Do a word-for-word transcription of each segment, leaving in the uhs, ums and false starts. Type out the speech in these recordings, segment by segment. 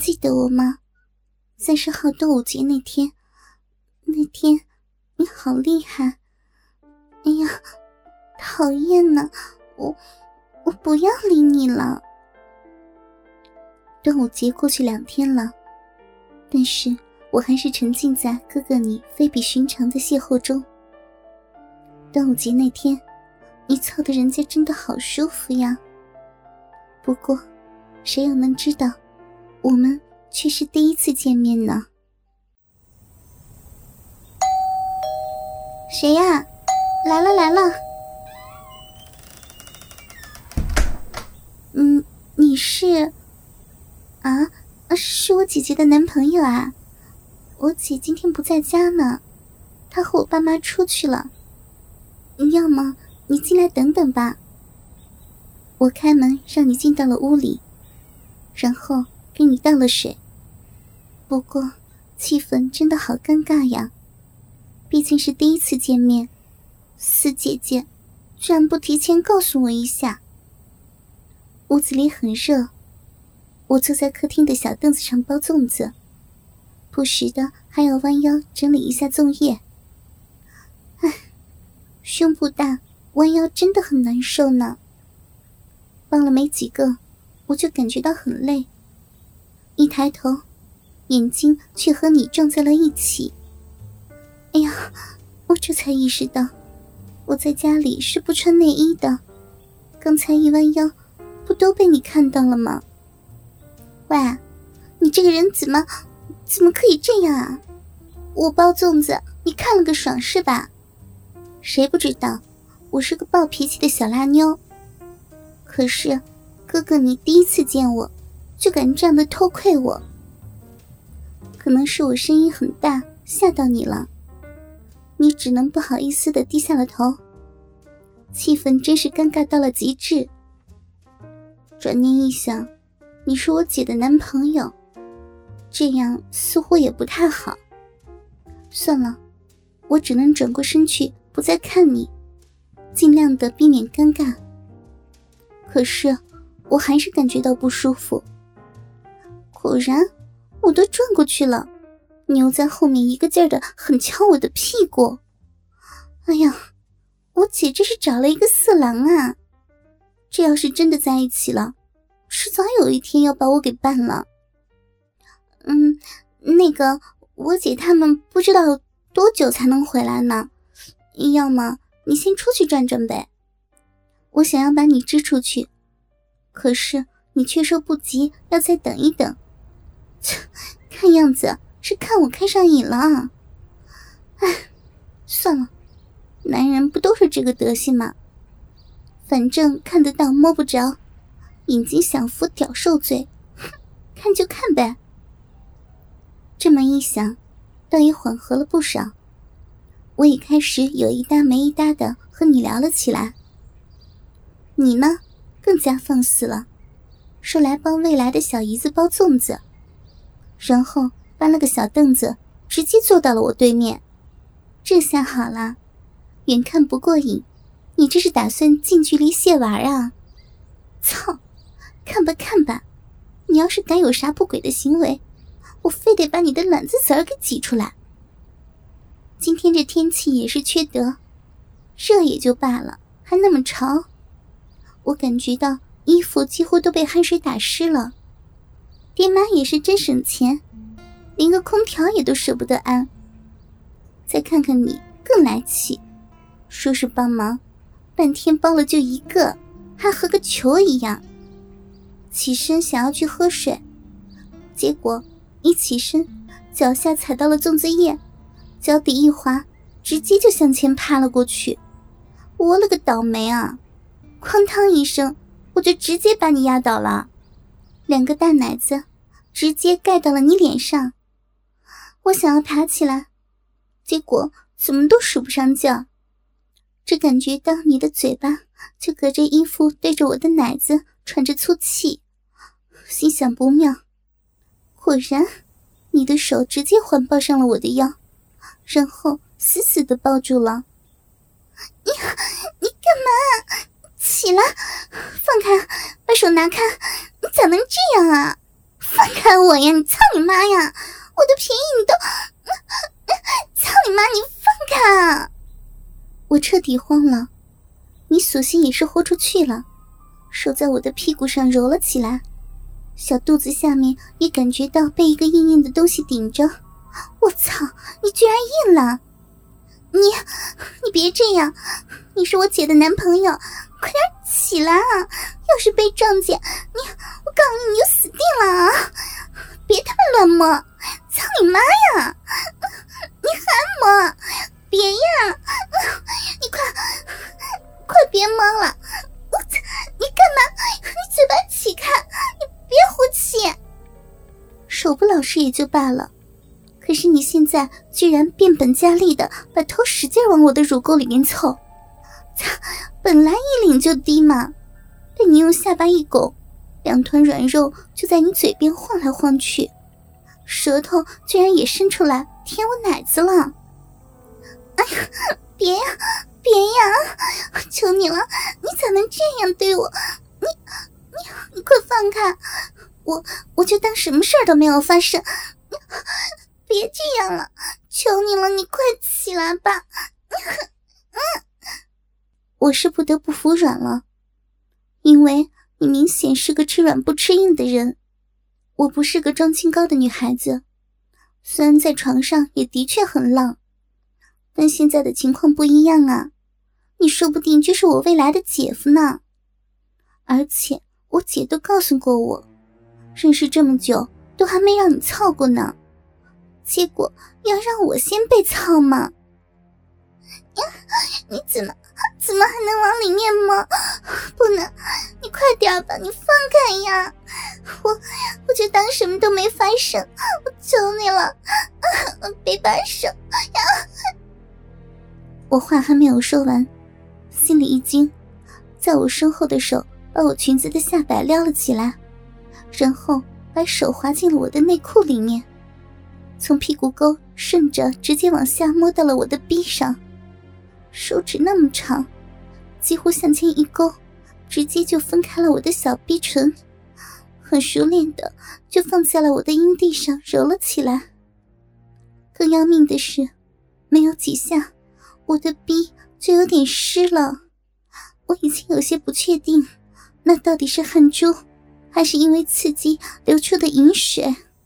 记得我吗？三十号端午节那天，那天你好厉害。哎呀，讨厌呢，我我不要理你了。端午节过去两天了，但是我还是沉浸在哥哥你非比寻常的邂逅中。端午节那天，你操的人家真的好舒服呀。不过，谁又能知道，我们却是第一次见面呢？谁呀？来了来了。嗯，你是？啊，是我姐姐的男朋友啊。我姐今天不在家呢，她和我爸妈出去了。要么你进来等等吧。我开门让你进到了屋里，然后给你倒了水。不过气氛真的好尴尬呀，毕竟是第一次见面，四姐姐居然不提前告诉我一下。屋子里很热，我坐在客厅的小凳子上包粽子，不时的还要弯腰整理一下粽叶。唉，胸部大，弯腰真的很难受呢。包了没几个，我就感觉到很累，一抬头，眼睛却和你撞在了一起。哎呀，我这才意识到，我在家里是不穿内衣的，刚才一弯腰，不都被你看到了吗？喂，你这个人怎么怎么可以这样啊？我包粽子，你看了个爽是吧？谁不知道我是个暴脾气的小辣妞？可是哥哥你第一次见我就敢这样的偷窥我，可能是我声音很大吓到你了，你只能不好意思地低下了头，气氛真是尴尬到了极致。转念一想，你是我姐的男朋友，这样似乎也不太好。算了，我只能转过身去不再看你，尽量的避免尴尬。可是我还是感觉到不舒服。果然我都转过去了，你又在后面一个劲儿的狠敲我的屁股。哎呀，我姐这是找了一个色狼啊！这要是真的在一起了，迟早有一天要把我给办了。嗯，那个我姐他们不知道多久才能回来呢，要么你先出去转转呗。我想要把你支出去，可是你却说不急，要再等一等。看样子是看我看上瘾了啊。唉，算了，男人不都是这个德行吗？反正看得到摸不着，眼睛享福屌受罪，哼，看就看呗。这么一想，倒也缓和了不少。我也开始有一搭没一搭的和你聊了起来。你呢，更加放肆了，说来帮未来的小姨子包粽子，然后搬了个小凳子，直接坐到了我对面。这下好了，远看不过瘾，你这是打算近距离亵玩啊？操，看吧看吧，你要是敢有啥不轨的行为，我非得把你的卵子籽儿给挤出来。今天这天气也是缺德，热也就罢了，还那么潮，我感觉到衣服几乎都被汗水打湿了。爹妈也是真省钱，连个空调也都舍不得安。再看看你，更来气，说是帮忙，半天包了就一个，还和个球一样。起身想要去喝水，结果一起身，脚下踩到了粽子叶，脚底一滑，直接就向前趴了过去。我了个倒霉啊！哐当一声，我就直接把你压倒了，两个大奶子直接盖到了你脸上。我想要爬起来，结果怎么都使不上劲儿，只感觉到你的嘴巴就隔着衣服对着我的奶子喘着粗气，心想不妙。果然，你的手直接环抱上了我的腰，然后死死地抱住了。你你干嘛？起来，放开，把手拿开！你咋能这样啊？放放开我呀！你操你妈呀！我的便宜你都……操你妈！你放开啊！我彻底慌了，你索性也是豁出去了，手在我的屁股上揉了起来，小肚子下面也感觉到被一个硬硬的东西顶着。我操！你居然硬了！你你别这样，你是我姐的男朋友，快点起来啊！要是被撞见，你我告诉你，你就死定了啊！别他妈乱摸，操你妈呀！你还摸？别呀！你快快别摸了！我你干嘛？你嘴巴起开！你别呼气！手不老实也就罢了，可是你现在居然变本加厉的把头使劲往我的乳沟里面凑，本来一领就低嘛，被你用下巴一拱，两团软肉就在你嘴边晃来晃去，舌头居然也伸出来舔我奶子了。哎呀，别呀别呀，求你了，你咋能这样对我？你你你快放开，我我就当什么事儿都没有发生。别这样了，求你了，你快起来吧。我是不得不服软了，因为你明显是个吃软不吃硬的人。我不是个装清高的女孩子，虽然在床上也的确很浪，但现在的情况不一样啊，你说不定就是我未来的姐夫呢。而且我姐都告诉过我，认识这么久都还没让你操过呢，结果要让我先被操吗？你怎么怎么还能往里面摸？不能，你快点吧，你放开呀！我我就当什么都没发生，我求你了，别把手呀！我话还没有说完，心里一惊，在我身后的手把我裙子的下摆撩了起来，然后把手滑进了我的内裤里面，从屁股沟顺着直接往下摸到了我的逼上，手指那么长，几乎向前一勾，直接就分开了我的小逼唇，很熟练的就放在了我的阴蒂上揉了起来。更要命的是，没有几下我的逼就有点湿了，我已经有些不确定那到底是汗珠还是因为刺激流出的饮水。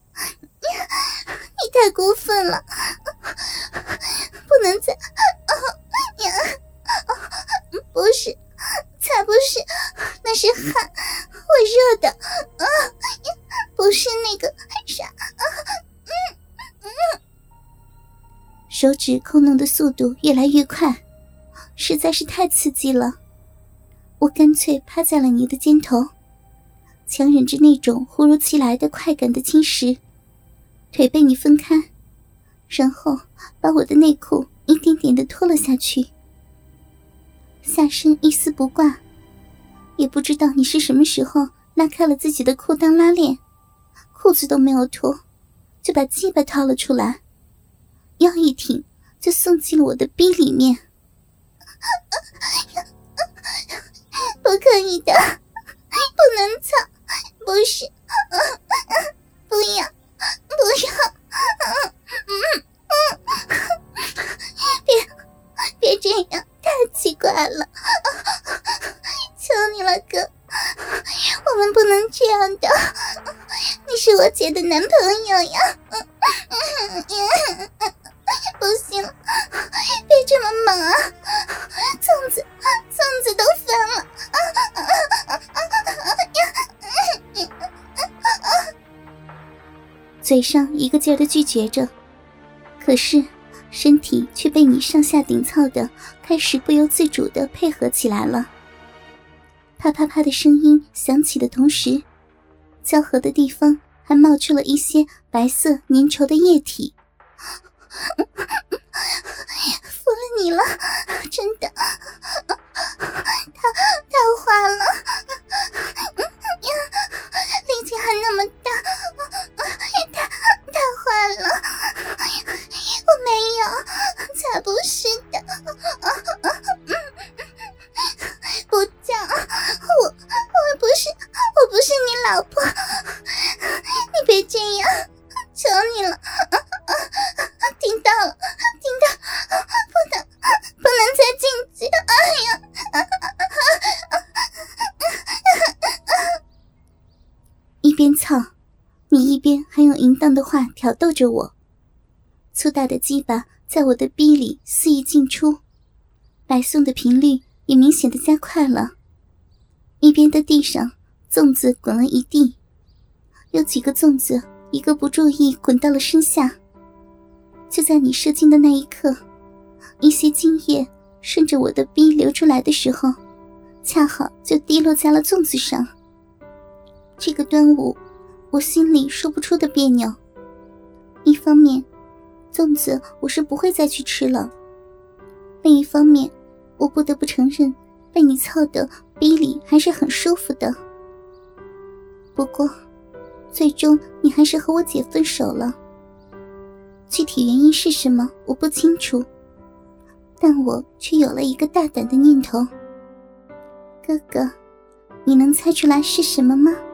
你太过分了，不能再……不是，才不是，那是汗，我热的，啊，不是那个啥，嗯嗯。手指抠弄的速度越来越快，实在是太刺激了。我干脆趴在了你的肩头，强忍着那种忽如其来的快感的侵蚀，腿被你分开，然后把我的内裤一点点地脱了下去，下身一丝不挂，也不知道你是什么时候拉开了自己的裤裆拉链，裤子都没有脱，就把鸡巴掏了出来，腰一挺就送进了我的逼里面。不可以的，不能操，不是，不要，不要，嗯嗯，别别这样，太奇怪了，求你了哥，我们不能这样的，你是我姐的男朋友呀，不行，别这么猛啊，粽子粽子都翻了，嘴上一个劲儿地拒绝着，可是身体却被你上下顶操的开始不由自主地配合起来了。啪啪啪的声音响起的同时，交合的地方还冒出了一些白色粘稠的液体。服了你了，真的，太太坏了，力气还那么大，太太坏了，我没有，才不是的，不叫我，我不是，我不是你老婆，你你一边还用淫荡的话挑逗着我，粗大的鸡巴在我的逼里肆意进出，白送的频率也明显的加快了。一边的地上粽子滚了一地，有几个粽子一个不注意滚到了身下。就在你射精的那一刻，一些精液顺着我的逼流出来的时候，恰好就滴落在了粽子上。这个端午我心里说不出的别扭。一方面，粽子我是不会再去吃了，另一方面，我不得不承认被你操的逼里还是很舒服的。不过最终你还是和我姐分手了，具体原因是什么我不清楚，但我却有了一个大胆的念头。哥哥，你能猜出来是什么吗？